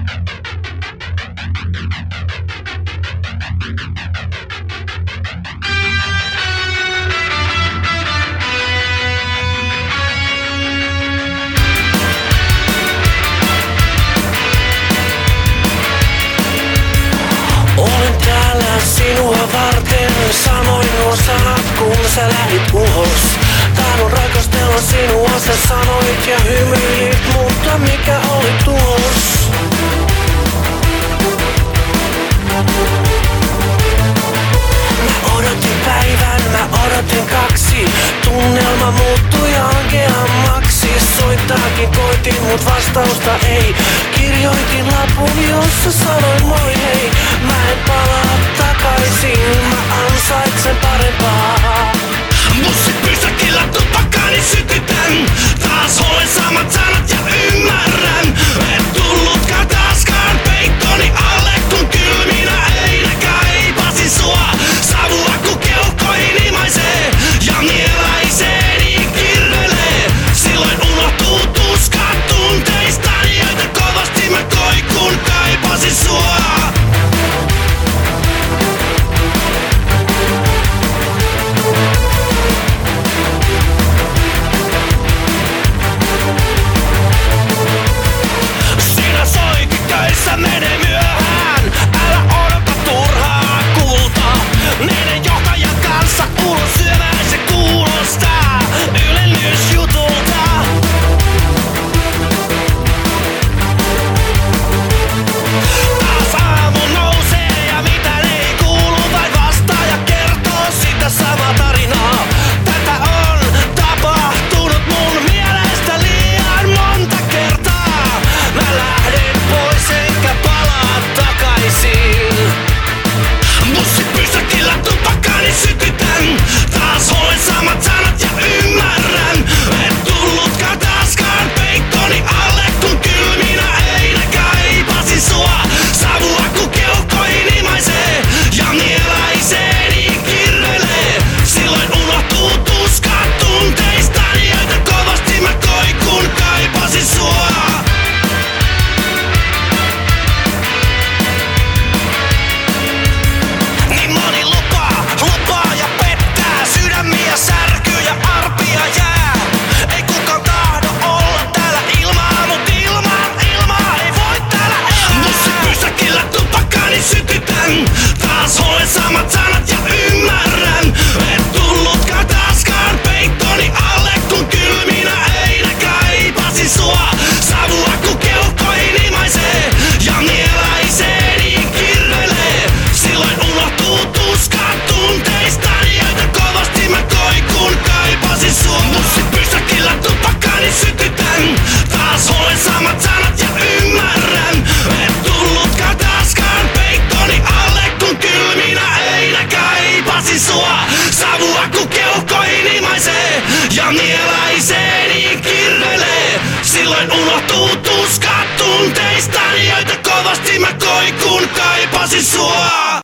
Sinua varten sanoin nuo sanat, kun sä lähit ulos. Tahdon rakastella sinua, sä sanoit ja hymyilit, mutta mikä oli tulos? Mä odotin päivän, mä odotin 2. Tunnelma muuttui ankeammaksi. Soittaakin koitin, mut vastausta ei. Kirjoitin lapun, jossa sanoin moi hei. Mä en palaa takaisin, mä ansaitsen parempaa. Bussit pysäkillä tupakkaani sytytän. Taas olen samat sanat ja ymmärrän. Et tullutkaan taaskaan peittoni alle, kun kylminä einäkä eipasin sua. Savua kun keuhkoihin imaisee ja mieläiseeni kirvelee. Silloin unohtuu tuska tunteistani, joita kovasti mä koin, kun kaipasin sua. Mene myöhään, älä odota turhaa kultaa. Niiden johtajan kanssa ulos syömään se kuulostaa ylennysjutulta. Taas aamu nousee ja mitään ei kuulu, vain vastaa ja kertoo sitä samaa tarinaa. Tätä on tapahtunut mun mielestä liian monta kertaa. Mä lähden pois enkä palaa takaisin. Bussit pysäkillä tupakkaani sytytän. Taas olen samat sanat ja ymmärrän. Et tullutkaan taaskaan peittoni alle, kun kylminä einäkä eipasin sua. Savua kun keuhkoihin imaisee ja mieläiseeni kirvelee. Silloin unohtuu tuska tunteistani, joita kovasti mä koin, kun kaipasin sua. Niin moni lupaa ja pettää. Sydämiä särkyy ja arpia jää. Ei kukaan tahdo olla täällä ilmaa, mut ilmaa ei voi täällä elää. Bussit pysäkillä tupakkaani sytytän. Taas olen samat sanat ja ymmärrän. Et tullutkaan taaskaan peittoni alle, kun kylminä einäkä eipasin sua. Savua kun keuhkoihin imaisee ja mieläiseeni kirvelee. Silloin unohtuu tuska tunteistani, joita kovasti mä koin, kun kaipasin sua. Bussit pysäkillä tupakkaani sytytän. Taas olen samat sanat ja ymmärrän. Et tullutkaan taaskaan peittoni alle, kun kylminä einäkä eipasin sua. Savua kun keuhkoihin imaisee ja mieläiseeni kirvelee. Silloin unohtuu tuska tunteistani, joita kovasti mä koin, kun kaipasin sua.